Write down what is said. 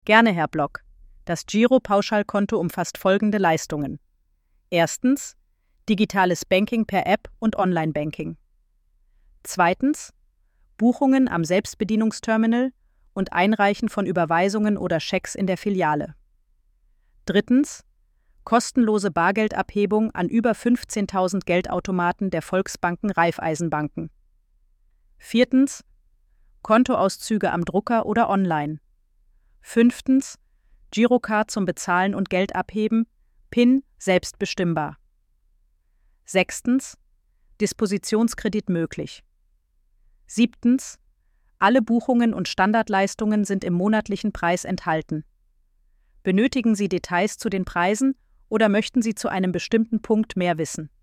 Gerne, Herr Block. Das Giro-Pauschalkonto umfasst folgende Leistungen. Erstens, digitales Banking per App und Online-Banking. Zweitens, Buchungen am Selbstbedienungsterminal und Einreichen von Überweisungen oder Schecks in der Filiale. Drittens, kostenlose Bargeldabhebung an über 15.000 Geldautomaten der Volksbanken Raiffeisenbanken. Viertens, Kontoauszüge am Drucker oder online. Fünftens, Girocard zum Bezahlen und Geld abheben, PIN selbst bestimmbar. Sechstens, Dispositionskredit möglich. Siebtens, alle Buchungen und Standardleistungen sind im monatlichen Preis enthalten. Benötigen Sie Details zu den Preisen oder möchten Sie zu einem bestimmten Punkt mehr wissen?